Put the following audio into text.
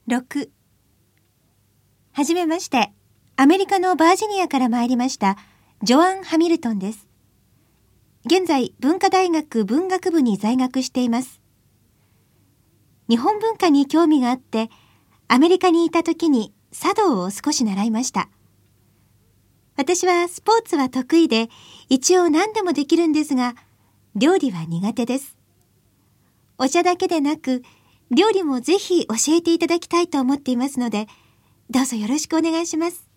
6。はじめまして。アメリカのバージニアから参りましたジョアン・ハミルトンです。現在、文化大学文学部に在学しています。日本文化に興味があって、アメリカにいた時に茶道を少し習いました。私はスポーツは得意で、一応何でもできるんですが、料理は苦手です。お茶だけでなく、料理もぜひ教えていただきたいと思っていますので、どうぞよろしくお願いします。